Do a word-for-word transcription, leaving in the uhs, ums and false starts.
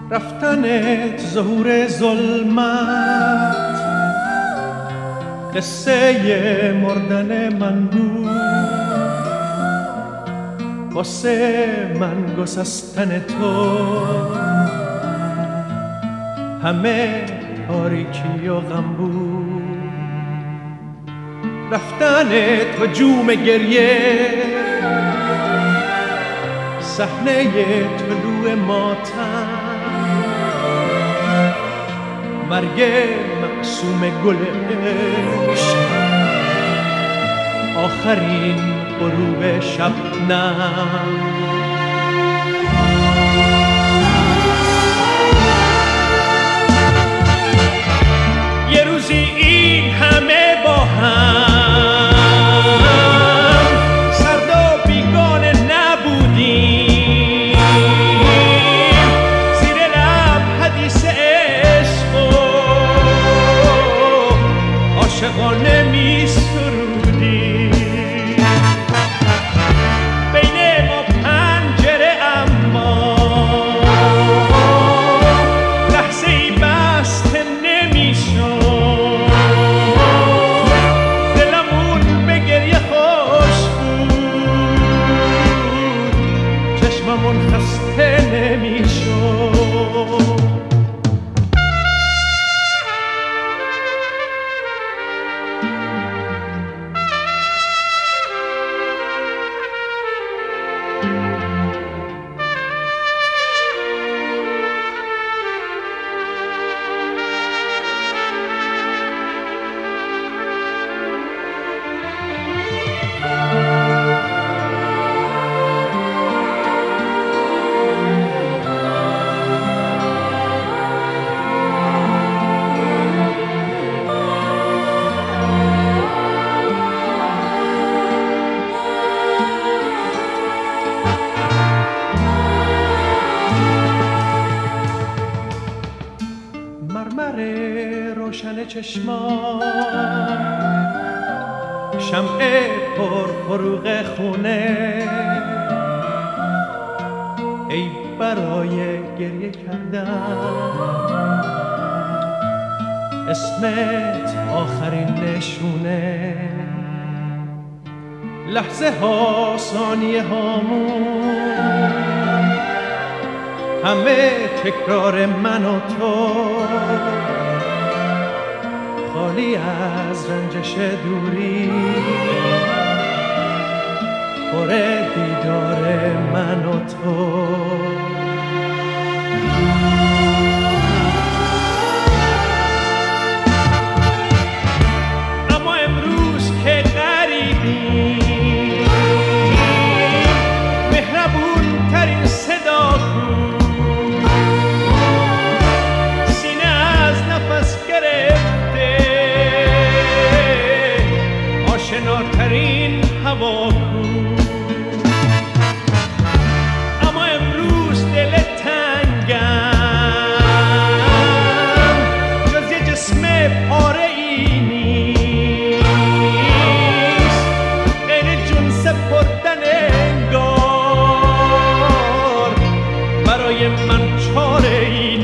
رفتنت ظهور ظلمت، قصه مردن من بود، واسه من گسستن تو همه تاریکی و غم بود. رفتنت هجوم گریه، صحنه طلوع ماتم، مرگ مقسوم گل عشق، آخرین غروب شبنم. یه روزی این همه با هم سرد و بیگانه نبودیم، زیر لب حدیث عشق و عاشقانه می سرودیم. بین ما پنجره اما لحظه ای بسته نمی شد، دلمون به گریه خوش بود، چشممون خسته نمی شد. مرمر روشن چشمان، شمع پر فروغ خونه، ای برای گریه کردن اسمت آخرین نشونه. لحظه ها ثانیه هامون همه تکرار من و تو، خالی از رنجش دوری، پر دیدار من و تو. اما امروز که غریبیم، مهربون ترین صدا کو، آشناترین هوا کو. اما امروز دل تنگم، جز یه جسم پاره ای نیست، غیر جون سپردن انگار برای من چاره ای